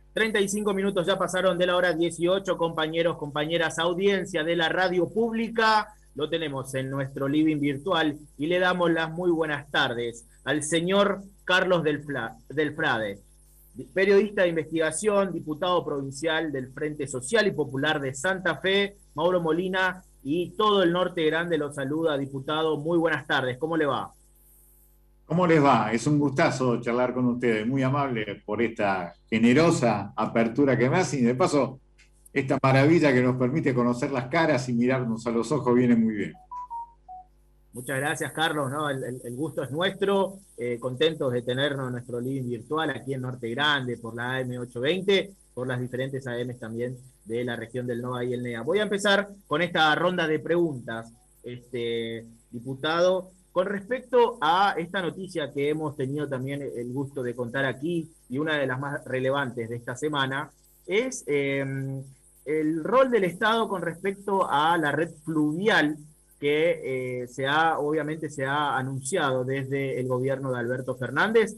35 minutos ya pasaron de la hora 18, compañeros, compañeras, audiencia de la radio pública. Lo tenemos en nuestro living virtual y le damos las muy buenas tardes al señor Carlos del Frade, periodista de investigación, diputado provincial del Frente Social y Popular de Santa Fe. Mauro Molina y todo el Norte Grande lo saluda, diputado. Muy buenas tardes, ¿cómo le va? ¿Cómo les va? Es un gustazo charlar con ustedes, muy amable por esta generosa apertura que me hacen y de paso esta maravilla que nos permite conocer las caras y mirarnos a los ojos viene muy bien. Muchas gracias, Carlos, ¿no? El gusto es nuestro, contentos de tenernos en nuestro living virtual aquí en Norte Grande, por la AM820, por las diferentes AMs también de la región del NOA y el NEA. Voy a empezar con esta ronda de preguntas, diputado, con respecto a esta noticia que hemos tenido también el gusto de contar aquí, y una de las más relevantes de esta semana, es el rol del Estado con respecto a la red fluvial que obviamente se ha anunciado desde el gobierno de Alberto Fernández,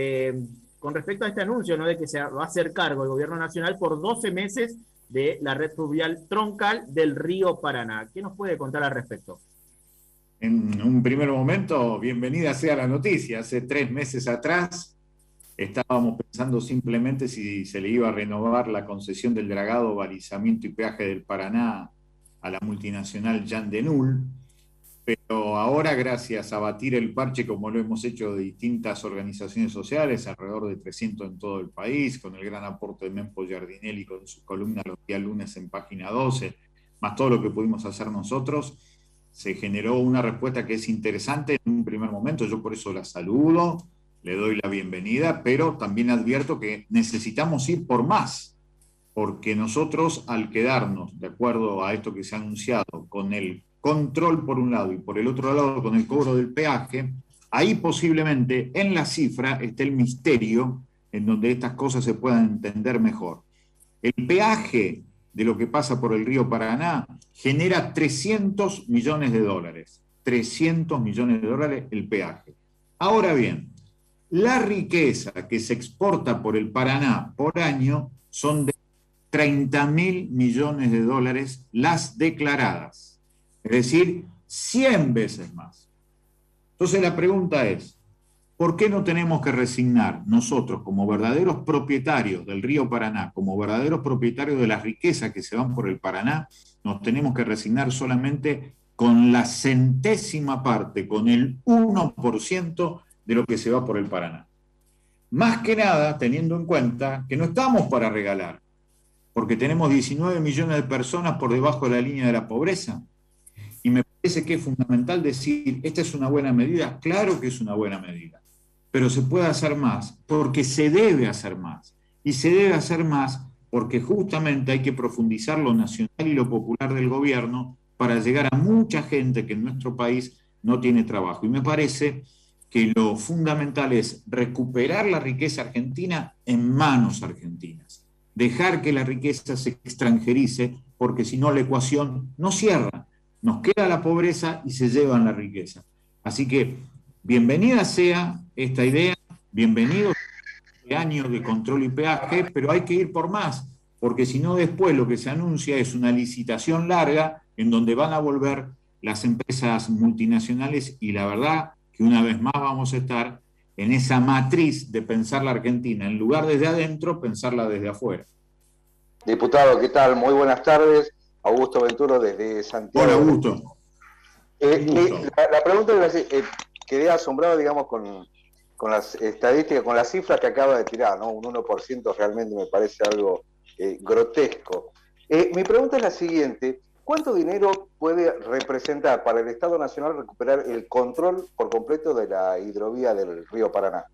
con respecto a este anuncio, ¿no?, de que va a hacer cargo el gobierno nacional por 12 meses de la red fluvial troncal del río Paraná. ¿Qué nos puede contar al respecto? En un primer momento, bienvenida sea la noticia. Hace 3 meses atrás estábamos pensando simplemente si se le iba a renovar la concesión del dragado, balizamiento y peaje del Paraná a la multinacional Jan de Null, pero ahora, gracias a batir el parche, como lo hemos hecho de distintas organizaciones sociales, alrededor de 300 en todo el país, con el gran aporte de Mempo Giardinelli con su columna los días lunes en página 12, más todo lo que pudimos hacer nosotros, se generó una respuesta que es interesante en un primer momento. Yo por eso la saludo, le doy la bienvenida, pero también advierto que necesitamos ir por más, porque nosotros, al quedarnos, de acuerdo a esto que se ha anunciado, con el control por un lado y por el otro lado con el cobro del peaje, ahí posiblemente en la cifra esté el misterio en donde estas cosas se puedan entender mejor. El peaje de lo que pasa por el río Paraná genera 300 millones de dólares. 300 millones de dólares el peaje. Ahora bien, la riqueza que se exporta por el Paraná por año son de 30.000 millones de dólares las declaradas. Es decir, 100 veces más. Entonces la pregunta es, ¿por qué no tenemos que resignar nosotros como verdaderos propietarios del río Paraná, como verdaderos propietarios de las riquezas que se van por el Paraná, nos tenemos que resignar solamente con la centésima parte, con el 1% de lo que se va por el Paraná? Más que nada teniendo en cuenta que no estamos para regalar, porque tenemos 19 millones de personas por debajo de la línea de la pobreza. Y me parece que es fundamental decir, esta es una buena medida. Claro que es una buena medida, pero se puede hacer más porque se debe hacer más. Y se debe hacer más porque justamente hay que profundizar lo nacional y lo popular del gobierno para llegar a mucha gente que en nuestro país no tiene trabajo. Y me parece que lo fundamental es recuperar la riqueza argentina en manos argentinas. Dejar que la riqueza se extranjerice, porque si no la ecuación no cierra. Nos queda la pobreza y se llevan la riqueza. Así que bienvenida sea esta idea, bienvenido este año de control y peaje, pero hay que ir por más, porque si no después lo que se anuncia es una licitación larga en donde van a volver las empresas multinacionales y la verdad que una vez más vamos a estar en esa matriz de pensar la Argentina, en lugar desde adentro, pensarla desde afuera. Diputado, ¿qué tal? Muy buenas tardes. Augusto Venturo desde Santiago. Hola, Augusto. La pregunta es así, quedé asombrado, digamos, con las estadísticas, con las cifras que acaba de tirar, ¿no? Un 1% realmente me parece algo grotesco. Mi pregunta es la siguiente, ¿cuánto dinero puede representar para el Estado Nacional recuperar el control por completo de la hidrovía del río Paraná?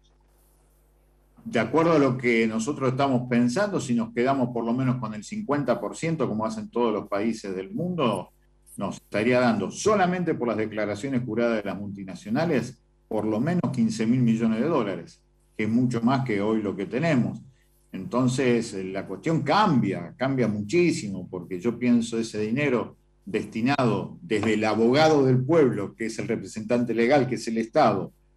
De acuerdo a lo que nosotros estamos pensando, si nos quedamos por lo menos con el 50%, como hacen todos los países del mundo, nos estaría dando, solamente por las declaraciones juradas de las multinacionales, por lo menos 15.000 millones de dólares, que es mucho más que hoy lo que tenemos. Entonces, la cuestión cambia muchísimo, porque yo pienso ese dinero destinado desde el abogado del pueblo, que es el representante legal, que es el Estado,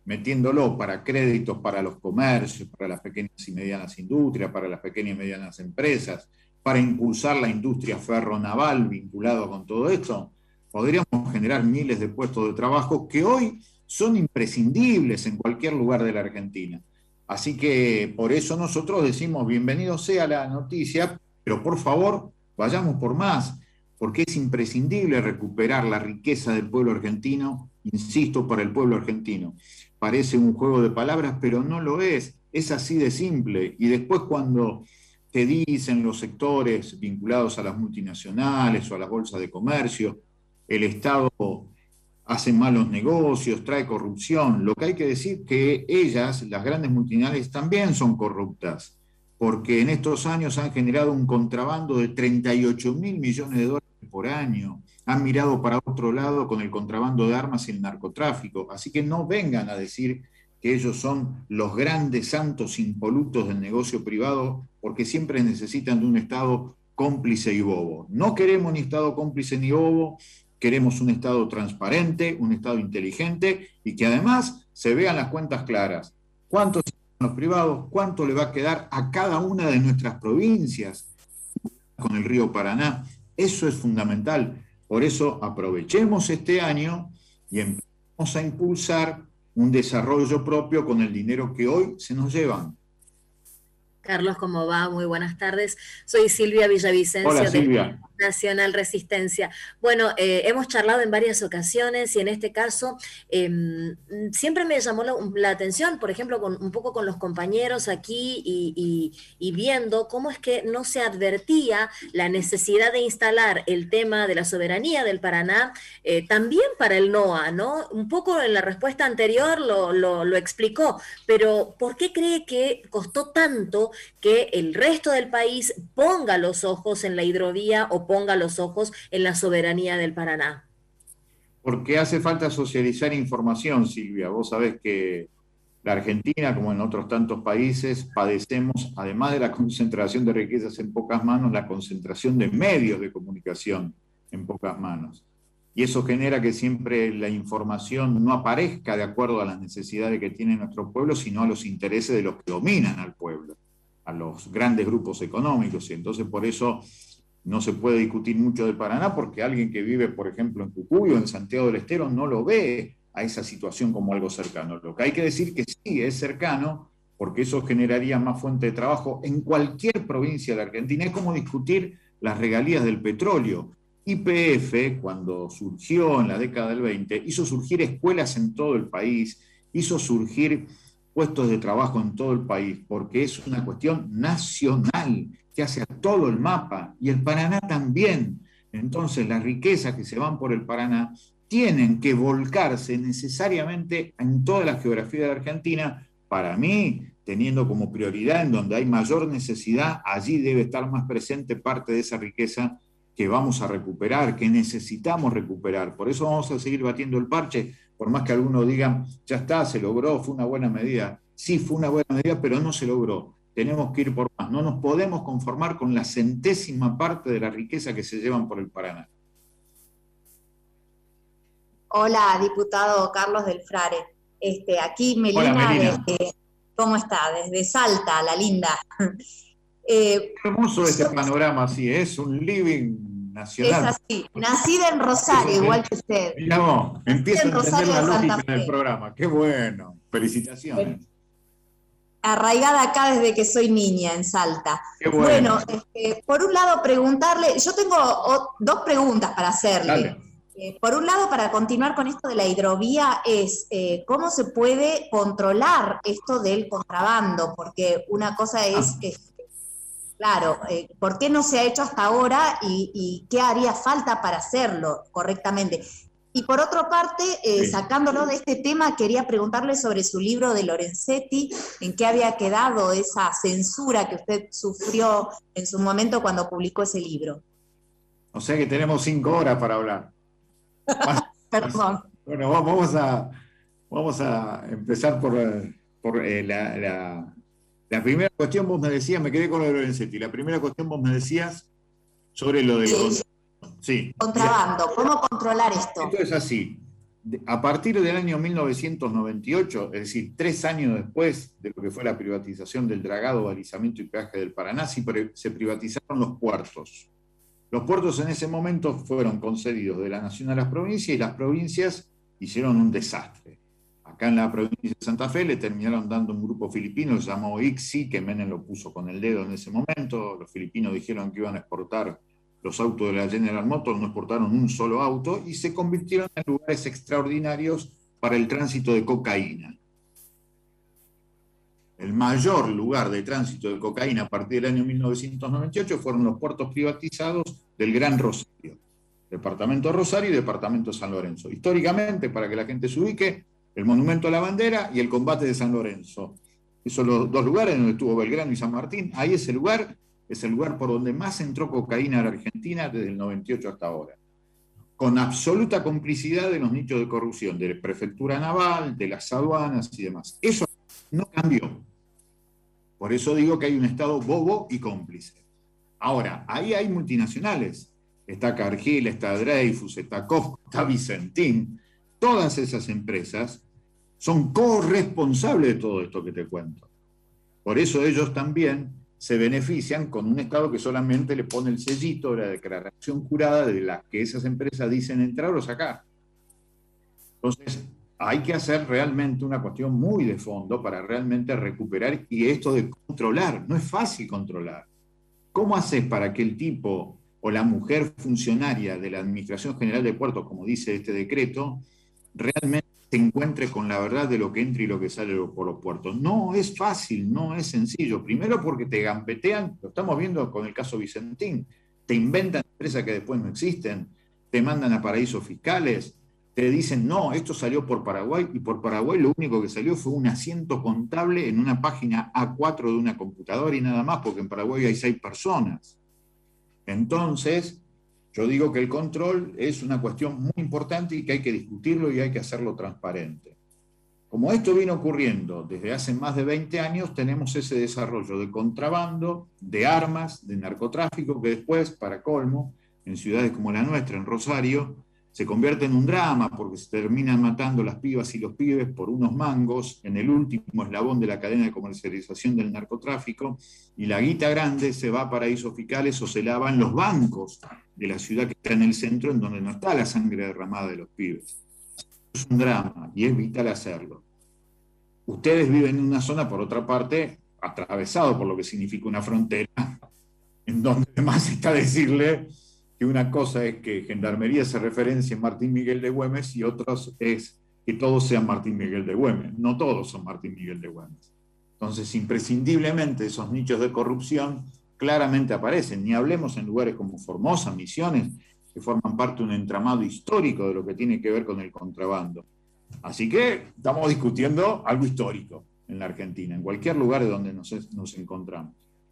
metiéndolo para créditos para los comercios, para las pequeñas y medianas industrias, para las pequeñas y medianas empresas, para impulsar la industria ferronaval vinculado con todo esto, podríamos generar miles de puestos de trabajo que hoy son imprescindibles en cualquier lugar de la Argentina. Así que por eso nosotros decimos, bienvenido sea la noticia, pero por favor, vayamos por más, porque es imprescindible recuperar la riqueza del pueblo argentino, insisto, para el pueblo argentino. Parece un juego de palabras, pero no lo es así de simple. Y después cuando te dicen los sectores vinculados a las multinacionales o a las bolsas de comercio, el Estado hace malos negocios, trae corrupción, lo que hay que decir que ellas, las grandes multinacionales, también son corruptas, porque en estos años han generado un contrabando de 38.000 millones de dólares por año, han mirado para otro lado con el contrabando de armas y el narcotráfico, así que no vengan a decir que ellos son los grandes santos impolutos del negocio privado, porque siempre necesitan de un Estado cómplice y bobo. No queremos ni Estado cómplice ni bobo, queremos un Estado transparente, un Estado inteligente y que además se vean las cuentas claras. ¿Cuántos son los privados? ¿Cuánto le va a quedar a cada una de nuestras provincias con el río Paraná? Eso es fundamental. Por eso aprovechemos este año y empecemos a impulsar un desarrollo propio con el dinero que hoy se nos llevan. Carlos, ¿cómo va? Muy buenas tardes. Soy Silvia Villavicencio. Hola, Silvia. De Nacional Resistencia. Bueno, hemos charlado en varias ocasiones y en este caso siempre me llamó la atención, por ejemplo, un poco con los compañeros aquí y viendo cómo es que no se advertía la necesidad de instalar el tema de la soberanía del Paraná también para el NOA, ¿no? Un poco en la respuesta anterior lo explicó, pero ¿por qué cree que costó tanto que el resto del país ponga los ojos en la hidrovía o ponga los ojos en la soberanía del Paraná? Porque hace falta socializar información, Silvia. Vos sabés que la Argentina, como en otros tantos países, padecemos, además de la concentración de riquezas en pocas manos, la concentración de medios de comunicación en pocas manos. Y eso genera que siempre la información no aparezca de acuerdo a las necesidades que tiene nuestro pueblo, sino a los intereses de los que dominan al pueblo, a los grandes grupos económicos. Y entonces por eso no se puede discutir mucho del Paraná, porque alguien que vive, por ejemplo, en Jujuy o en Santiago del Estero no lo ve a esa situación como algo cercano. Lo que hay que decir que sí es cercano, porque eso generaría más fuente de trabajo en cualquier provincia de la Argentina. Es como discutir las regalías del petróleo. YPF, cuando surgió en la década del 20, hizo surgir escuelas en todo el país, hizo surgir puestos de trabajo en todo el país, porque es una cuestión nacional que hace a todo el mapa, y el Paraná también. Entonces las riquezas que se van por el Paraná tienen que volcarse necesariamente en toda la geografía de la Argentina. Para mí, teniendo como prioridad en donde hay mayor necesidad, allí debe estar más presente parte de esa riqueza que vamos a recuperar, que necesitamos recuperar. Por eso vamos a seguir batiendo el parche, por más que algunos digan, ya está, se logró, fue una buena medida. Sí, fue una buena medida, pero no se logró. Tenemos que ir por más. No nos podemos conformar con la centésima parte de la riqueza que se llevan por el Paraná. Hola, diputado Carlos del Frare. Aquí Melina. Hola, Melina. ¿Cómo está? Desde Salta, la linda. Hermoso este panorama, sí, es un living nacional. Es así, nacida en Rosario, igual que usted. Mira vos, empiezo a entender la lógica del programa. Qué bueno, felicitaciones. Arraigada acá desde que soy niña en Salta. Qué bueno. Por un lado preguntarle, yo tengo dos preguntas para hacerle. Dale. Por un lado, para continuar con esto de la hidrovía, es cómo se puede controlar esto del contrabando, porque una cosa es, claro, ¿por qué no se ha hecho hasta ahora y qué haría falta para hacerlo correctamente? Y por otra parte, sacándolo de este tema, quería preguntarle sobre su libro de Lorenzetti, en qué había quedado esa censura que usted sufrió en su momento cuando publicó ese libro. O sea que tenemos 5 horas para hablar. Perdón. Bueno, vamos a empezar por la primera cuestión. Vos me decías, me quedé con lo de Lorenzetti. La primera cuestión vos me decías sobre lo del contrabando. Sí. Contrabando, ¿cómo controlar esto? Esto es así. a partir del año 1998, es decir, 3 años después de lo que fue la privatización del dragado, balizamiento y peaje del Paraná, se privatizaron los puertos. Los puertos en ese momento fueron concedidos de la Nación a las provincias y las provincias hicieron un desastre. Acá en la provincia de Santa Fe le terminaron dando un grupo filipino que se llamó ICSI, que Menem lo puso con el dedo en ese momento. Los filipinos dijeron que iban a exportar los autos de la General Motors, no exportaron un solo auto y se convirtieron en lugares extraordinarios para el tránsito de cocaína. El mayor lugar de tránsito de cocaína a partir del año 1998 fueron los puertos privatizados del Gran Rosario, departamento Rosario y departamento San Lorenzo. Históricamente, para que la gente se ubique, el Monumento a la Bandera y el Combate de San Lorenzo. Esos son los 2 lugares donde estuvo Belgrano y San Martín. Ahí es el lugar por donde más entró cocaína a la Argentina desde el 98 hasta ahora. Con absoluta complicidad de los nichos de corrupción, de la prefectura naval, de las aduanas y demás. Eso no cambió. Por eso digo que hay un Estado bobo y cómplice. Ahora, ahí hay multinacionales. Está Cargill, está Dreyfus, está Cofco, está Vicentín. Todas esas empresas son corresponsables de todo esto que te cuento. Por eso ellos también se benefician con un Estado que solamente le pone el sellito de la declaración jurada de la que esas empresas dicen entrar o sacar. Entonces, hay que hacer realmente una cuestión muy de fondo para realmente recuperar, y esto de controlar, no es fácil controlar. ¿Cómo haces para que el tipo o la mujer funcionaria de la Administración General de Puertos, como dice este decreto, realmente se encuentre con la verdad de lo que entra y lo que sale por los puertos? No es fácil, no es sencillo. Primero porque te gambetean, lo estamos viendo con el caso Vicentín, te inventan empresas que después no existen, te mandan a paraísos fiscales, te dicen, no, esto salió por Paraguay, y por Paraguay lo único que salió fue un asiento contable en una página A4 de una computadora y nada más, porque en Paraguay hay 6 personas. Entonces, yo digo que el control es una cuestión muy importante y que hay que discutirlo y hay que hacerlo transparente. Como esto viene ocurriendo desde hace más de 20 años, tenemos ese desarrollo de contrabando, de armas, de narcotráfico, que después, para colmo, en ciudades como la nuestra, en Rosario, se convierte en un drama porque se terminan matando las pibas y los pibes por unos mangos en el último eslabón de la cadena de comercialización del narcotráfico, y la guita grande se va a paraísos fiscales o se lava en los bancos de la ciudad que está en el centro, en donde no está la sangre derramada de los pibes. Es un drama y es vital hacerlo. Ustedes viven en una zona, por otra parte, atravesado por lo que significa una frontera, en donde además está decirle que una cosa es que Gendarmería se referencia en Martín Miguel de Güemes y otros es que todos sean Martín Miguel de Güemes. No todos son Martín Miguel de Güemes. Entonces, imprescindiblemente, esos nichos de corrupción claramente aparecen. Ni hablemos en lugares como Formosa, Misiones, que forman parte de un entramado histórico de lo que tiene que ver con el contrabando. Así que estamos discutiendo algo histórico en la Argentina, en cualquier lugar donde nos encontramos.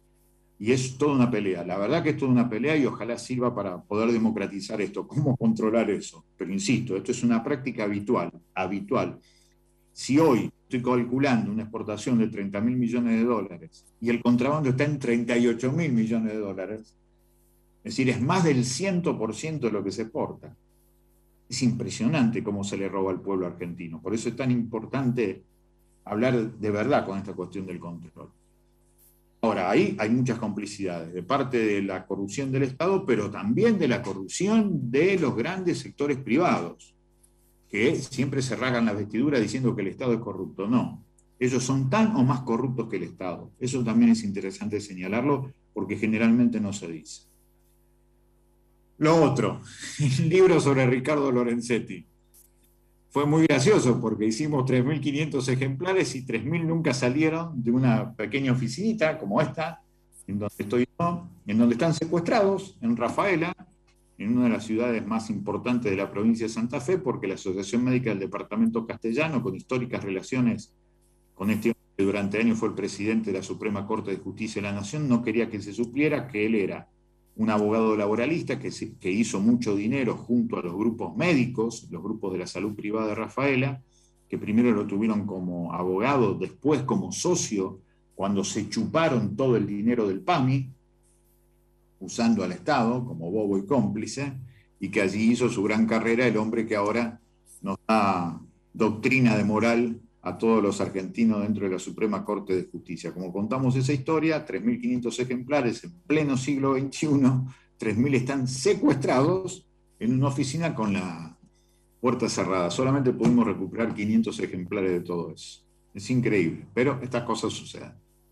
Y es toda una pelea. La verdad que es toda una pelea y ojalá sirva para poder democratizar esto. ¿Cómo controlar eso? Pero insisto, esto es una práctica habitual. Si hoy estoy calculando una exportación de 30.000 millones de dólares y el contrabando está en 38.000 millones de dólares, es decir, es más del 100% de lo que se exporta. Es impresionante cómo se le roba al pueblo argentino. Por eso es tan importante hablar de verdad con esta cuestión del control. Ahora, ahí hay muchas complicidades de parte de la corrupción del Estado, pero también de la corrupción de los grandes sectores privados, que siempre se rasgan las vestiduras diciendo que el Estado es corrupto. No, ellos son tan o más corruptos que el Estado. Eso también es interesante señalarlo, porque generalmente no se dice. Lo otro, el libro sobre Ricardo Lorenzetti. Fue muy gracioso porque hicimos 3.500 ejemplares y 3.000 nunca salieron de una pequeña oficinita como esta, en donde estoy yo, en donde están secuestrados, en Rafaela, en una de las ciudades más importantes de la provincia de Santa Fe, porque la Asociación Médica del Departamento Castellano, con históricas relaciones con este hombre que durante años fue el presidente de la Suprema Corte de Justicia de la Nación, no quería que se supiera que él era un abogado laboralista que hizo mucho dinero junto a los grupos médicos, los grupos de la salud privada de Rafaela, que primero lo tuvieron como abogado, después como socio, cuando se chuparon todo el dinero del PAMI, usando al Estado como bobo y cómplice, y que allí hizo su gran carrera el hombre que ahora nos da doctrina de moral a todos los argentinos dentro de la Suprema Corte de Justicia. Como contamos esa historia, 3.500 ejemplares en pleno siglo XXI, 3.000 están secuestrados en una oficina con la puerta cerrada. Solamente pudimos recuperar 500 ejemplares de todo eso. Es increíble, pero estas cosas suceden.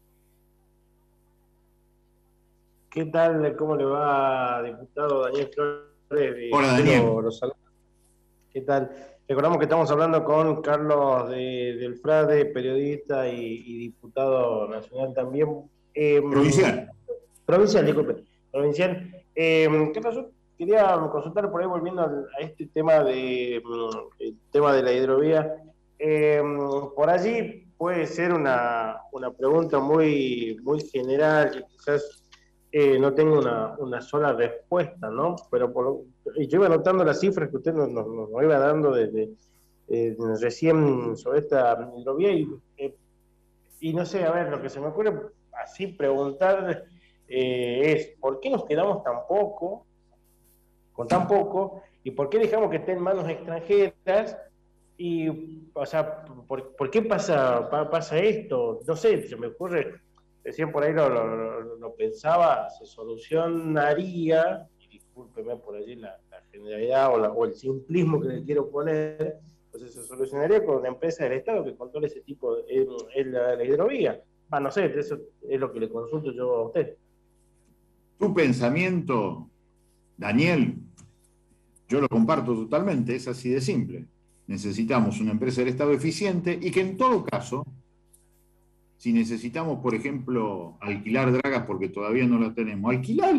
¿Qué tal? ¿Cómo le va, diputado Daniel Flores? Hola, Daniel. ¿Qué tal? Recordamos que estamos hablando con Carlos del Frade, periodista y diputado nacional también. Provincial. Provincial, disculpe. Provincial. ¿Qué pasó? Quería consultar por ahí, volviendo a este tema el tema de la hidrovía. Por allí puede ser una pregunta muy, muy general, que quizás no tengo una sola respuesta, ¿no? Pero yo iba anotando las cifras que usted nos iba dando desde recién sobre esta hidrovía y no sé, a ver, lo que se me ocurre así preguntar es ¿por qué nos quedamos con tan poco y por qué dejamos que esté en manos extranjeras? Y, o sea, ¿por qué pasa esto? No sé, se me ocurre. Recién por ahí lo pensaba, se solucionaría, y discúlpeme por allí la generalidad o el simplismo que le quiero poner, pues se solucionaría con una empresa del Estado que controle ese tipo la hidrovía. No sé, eso es lo que le consulto yo a usted. Tu pensamiento, Daniel, yo lo comparto totalmente, es así de simple. Necesitamos una empresa del Estado eficiente y que en todo caso, si necesitamos, por ejemplo, alquilar dragas porque todavía no la tenemos,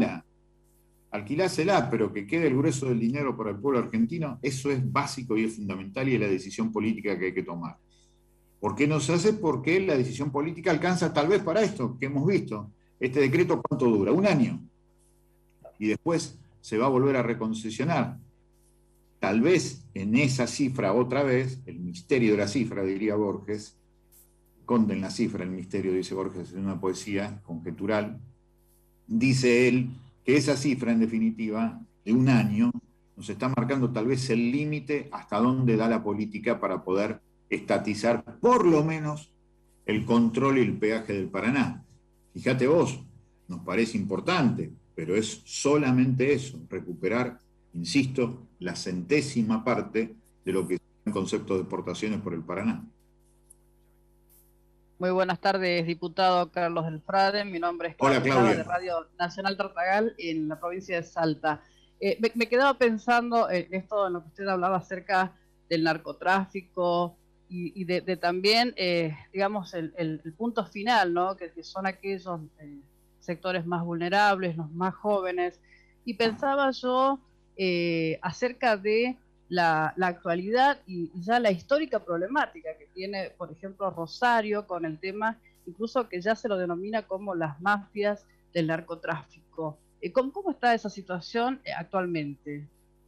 alquilásela, pero que quede el grueso del dinero para el pueblo argentino, eso es básico y es fundamental y es la decisión política que hay que tomar. ¿Por qué no se hace? Porque la decisión política alcanza tal vez para esto que hemos visto. Este decreto, ¿cuánto dura? 1 año. Y después se va a volver a reconcesionar. Tal vez en esa cifra otra vez, el misterio de la cifra, diría Borges, esconden la cifra, el misterio, dice Borges, en una poesía conjetural, dice él que esa cifra, en definitiva, de 1 año, nos está marcando tal vez el límite hasta dónde da la política para poder estatizar por lo menos el control y el peaje del Paraná. Fíjate vos, nos parece importante, pero es solamente eso, recuperar, insisto, la 100ª parte de lo que son conceptos de exportaciones por el Paraná. Muy buenas tardes, diputado Carlos del Frade. Mi nombre es Claudia, de Radio Nacional Tartagal en la provincia de Salta. Me quedaba pensando en esto, en lo que usted hablaba acerca del narcotráfico y de también, digamos, el punto final, ¿no? Que son aquellos sectores más vulnerables, los más jóvenes. Y pensaba yo acerca de la actualidad y ya la histórica problemática que tiene, por ejemplo, Rosario con el tema, incluso que ya se lo denomina como las mafias del narcotráfico. ¿Cómo está esa situación actualmente?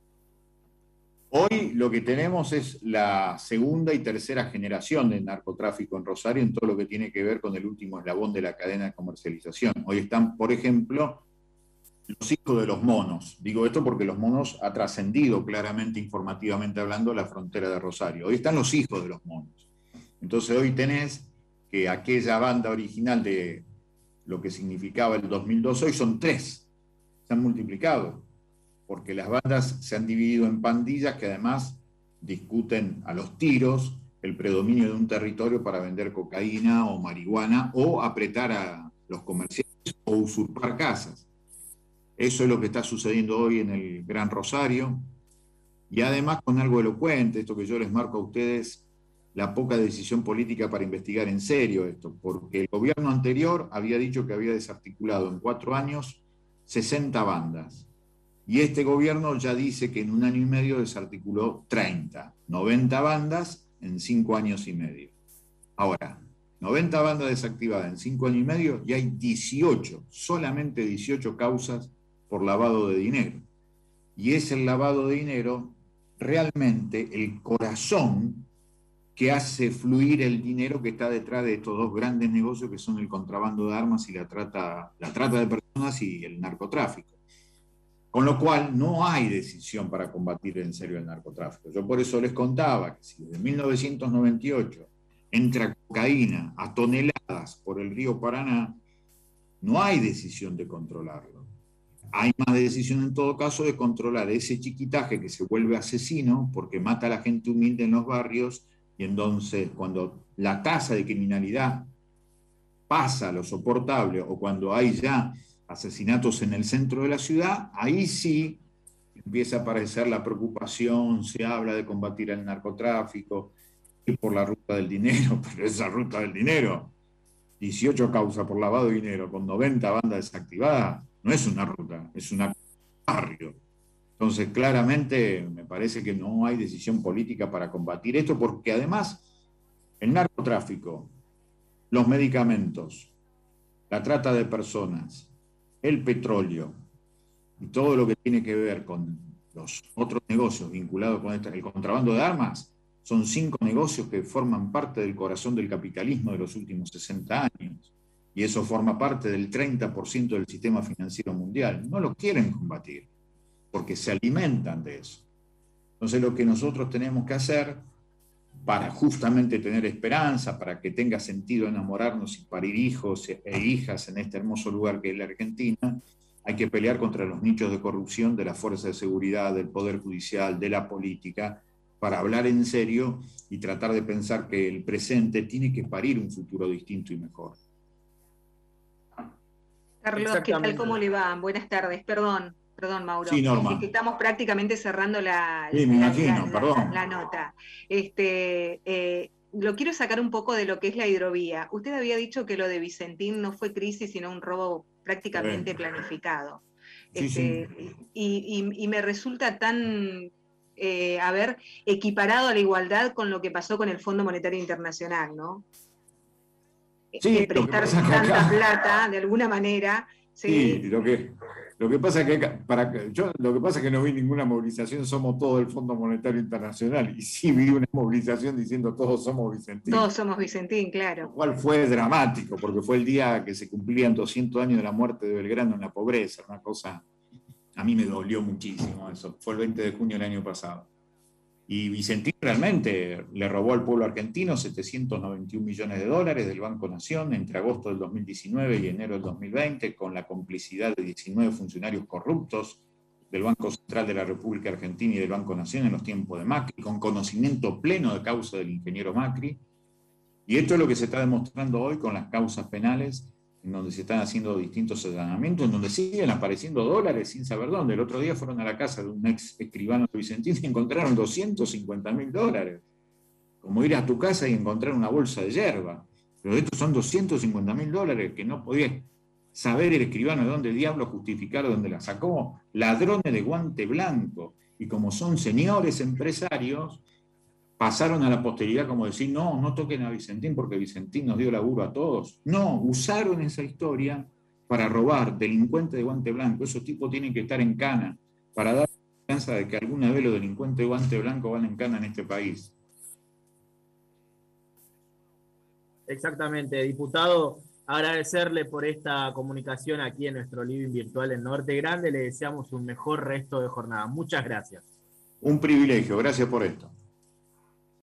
Hoy lo que tenemos es la 2ª y 3ª generación del narcotráfico en Rosario en todo lo que tiene que ver con el último eslabón de la cadena de comercialización. Hoy están, por ejemplo, los hijos de los monos. Digo esto porque los monos ha trascendido claramente, informativamente hablando, la frontera de Rosario. Hoy están los hijos de los monos. Entonces hoy tenés que aquella banda original de lo que significaba el 2002, hoy son 3. Se han multiplicado, porque las bandas se han dividido en pandillas que además discuten a los tiros el predominio de un territorio para vender cocaína o marihuana o apretar a los comerciantes o usurpar casas. Eso es lo que está sucediendo hoy en el Gran Rosario, y además con algo elocuente, esto que yo les marco a ustedes, la poca decisión política para investigar en serio esto, porque el gobierno anterior había dicho que había desarticulado en 4 años 60 bandas, y este gobierno ya dice que en 1 año y medio desarticuló 90 bandas en 5 años y medio. Ahora, 90 bandas desactivadas en 5 años y medio, y hay 18, solamente 18 causas por lavado de dinero. Y es el lavado de dinero realmente el corazón que hace fluir el dinero que está detrás de estos 2 grandes negocios que son el contrabando de armas y la trata de personas y el narcotráfico. Con lo cual no hay decisión para combatir en serio el narcotráfico. Yo por eso les contaba que si desde 1998 entra cocaína a toneladas por el río Paraná, no hay decisión de controlarlo. Hay más decisión en todo caso de controlar ese chiquitaje que se vuelve asesino porque mata a la gente humilde en los barrios, y entonces cuando la tasa de criminalidad pasa a lo soportable o cuando hay ya asesinatos en el centro de la ciudad, ahí sí empieza a aparecer la preocupación, se habla de combatir el narcotráfico, ir por la ruta del dinero, pero esa ruta del dinero, 18 causas por lavado de dinero con 90 bandas desactivadas, no es una ruta, es un barrio. Entonces, claramente, me parece que no hay decisión política para combatir esto, porque además el narcotráfico, los medicamentos, la trata de personas, el petróleo y todo lo que tiene que ver con los otros negocios vinculados con el contrabando de armas, son 5 negocios que forman parte del corazón del capitalismo de los últimos 60 años. Y eso forma parte del 30% del sistema financiero mundial. No lo quieren combatir, porque se alimentan de eso. Entonces lo que nosotros tenemos que hacer para justamente tener esperanza, para que tenga sentido enamorarnos y parir hijos e hijas en este hermoso lugar que es la Argentina, hay que pelear contra los nichos de corrupción de las fuerzas de seguridad, del Poder Judicial, de la política, para hablar en serio y tratar de pensar que el presente tiene que parir un futuro distinto y mejor. Carlos, ¿qué tal? ¿Cómo le va? Buenas tardes. Perdón, Mauro. Sí, Norma. Es que estamos prácticamente cerrando la nota. Lo quiero sacar un poco de lo que es la hidrovía. Usted había dicho que lo de Vicentín no fue crisis, sino un robo prácticamente planificado. Sí. Y me resulta tan equiparado a la igualdad con lo que pasó con el Fondo Monetario Internacional, ¿no? Sí, prestar tanta plata, de alguna manera. Sí, lo que pasa es que no vi ninguna movilización, somos todos del Fondo Monetario Internacional, y sí vi una movilización diciendo todos somos Vicentín. Todos somos Vicentín, claro. Lo cual fue dramático, porque fue el día que se cumplían 200 años de la muerte de Belgrano en la pobreza, una cosa, a mí me dolió muchísimo eso, fue el 20 de junio del año pasado. Y Vicentín realmente le robó al pueblo argentino 791 millones de dólares del Banco Nación entre agosto del 2019 y enero del 2020, con la complicidad de 19 funcionarios corruptos del Banco Central de la República Argentina y del Banco Nación en los tiempos de Macri, con conocimiento pleno de causa del ingeniero Macri. Y esto es lo que se está demostrando hoy con las causas penales, en donde se están haciendo distintos allanamientos, en donde siguen apareciendo dólares sin saber dónde. El otro día fueron a la casa de un ex escribano de Vicentín y encontraron 250.000 dólares. Como ir a tu casa y encontrar una bolsa de yerba. Pero estos son 250.000 dólares que no podía saber el escribano de dónde diablo justificar dónde la sacó. Ladrones de guante blanco. Y como son señores empresarios, pasaron a la posteridad como decir, no toquen a Vicentín porque Vicentín nos dio laburo a todos. No, usaron esa historia para robar, delincuentes de guante blanco. Esos tipos tienen que estar en cana para dar confianza de que alguna vez los delincuentes de guante blanco van en cana en este país. Exactamente, diputado, agradecerle por esta comunicación aquí en nuestro living virtual en Norte Grande. Le deseamos un mejor resto de jornada. Muchas gracias. Un privilegio, gracias por esto.